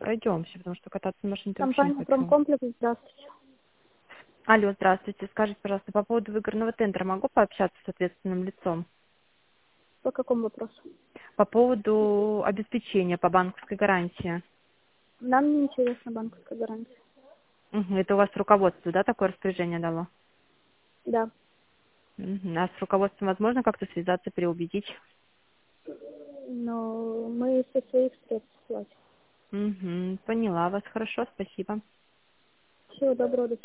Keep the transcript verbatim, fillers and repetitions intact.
пройдемся, потому что кататься на машине вообще не Компания хочу. Промкомплекс, здравствуйте. Алло, здравствуйте. Скажите, пожалуйста, по поводу выигранного тендера могу пообщаться с ответственным лицом? По какому вопросу? По поводу обеспечения по банковской гарантии. Нам не интересна банковская гарантия. Мгм. Это у вас руководство, да, такое распоряжение дало? Да. Мгм. А с руководством возможно как-то связаться, переубедить? Но мы со своих средств платим. Угу. Поняла вас. Хорошо, спасибо. Всего доброго. До